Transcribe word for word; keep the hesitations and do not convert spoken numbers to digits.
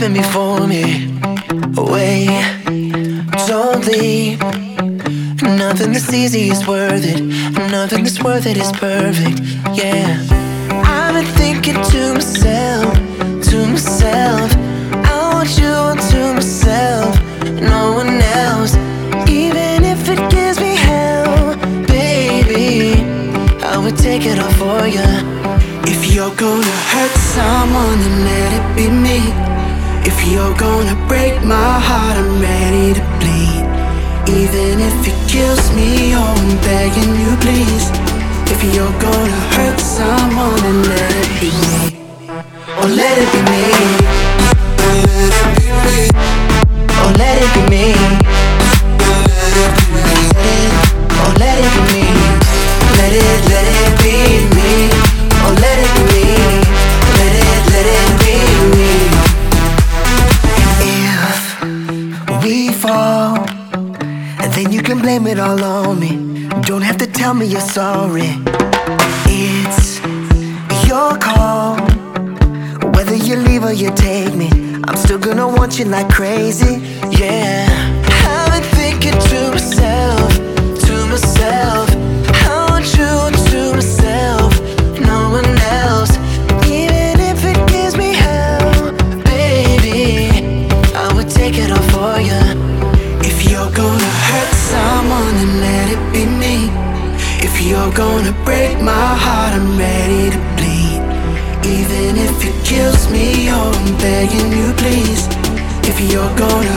happened before me. Wait, don't leave. Nothing that's easy is worth it. Nothing that's worth it is perfect. Yeah, I've been thinking to myself, to myself, I want you to myself, no one else. Even if it gives me hell, baby, I would take it all for you. If you're gonna hurt someone, then let it be me. If you're gonna break my heart, I'm ready to bleed. Even if it kills me, oh, I'm begging you please. If you're gonna hurt someone, then let it be me. Oh, let it be me. Let it be me. Oh, let it be me. Oh, let it be me. Let it, let it be me. Oh, let it be me. Let it, let it be me. If we fall, then you can blame it all on me. Don't have to tell me you're sorry. It's your call. Whether you leave or you take me, I'm still gonna want you like crazy. Yeah, I've been thinking to myself, to myself, I want you to myself, no one else. Even if it gives me hell, baby, I would take it all for you. If you're gonna hurt someone, then let it be me. If you're gonna break my heart, I'm ready to bleed. Even if it kills me, oh, I'm begging you please. If you're gonna